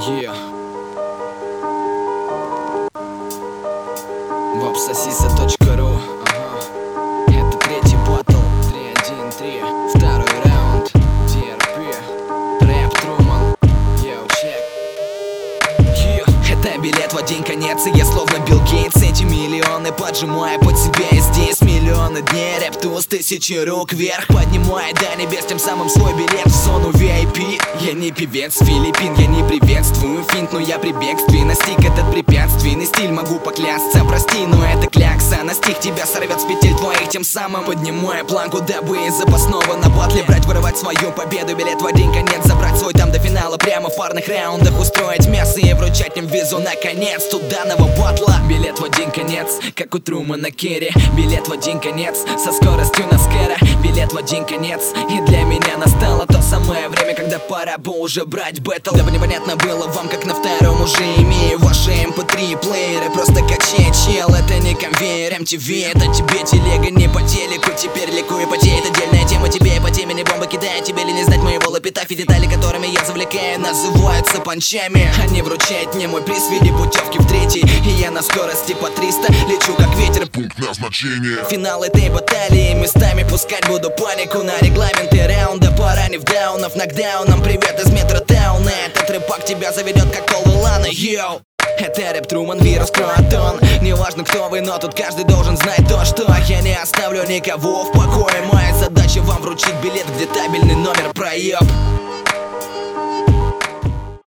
Yeah. Вапсосиса.ру. Это третий батл. 3-1-3. Второй раунд. DRP. Рэп Труман. Йоу, чек. Это билет в один конец, и я словно Билл Гейтс. Эти миллионы поджимаю под себя, и здесь миллионы дней. Рэп туз, тысячи рук вверх, поднимая до небес, тем самым свой билет в зону VIP. Я не певец Филиппин, я не приветствую финт, но я при бегстве настиг этот препятственный стиль. Могу поклясться, прости, но это клякса. Настиг тебя сорвет с петель твоих, тем самым поднимая планку, дабы из запасного на батле брать, вырывать свою победу. Билет в один конец, забрать свой там до финала, прямо в парных раундах устроить мясо и вручать им визу наконец тут данного батла. Билет в один конец, как у Трумана Керри. Билет в один конец, со скоростью Наскера. Билет в один конец, и для меня настало то самое время, когда пора бы уже брать бэтл. Дабы непонятно было вам, как на втором уже имею ваши MP3 плееры. Просто качай, чел, это не конвейер MTV. Это тебе телега не по телеку, теперь ликую потеет. Отдельная тема тебе по теме, не бомба кидает. Тебе ли не знать моего лапитафи? Детали, которыми я завлекаю, называются панчами. Они вручают мне мой приз в виде путевки в третий, и я на скорости по 300 лечу как ветер. Пункт назначения. Финал этой баталии, местами пускать буду панику на регламенты раунда. Поранив даунов нокдауном, привет из метротауна. Этот рэпак тебя заведет как Колы Лана, йоу. Это Рэп Труман, вирус Круатон. Неважно кто вы, но тут каждый должен знать то, что я не оставлю никого в покое. Моя задача вам вручить билет, где табельный номер проеб.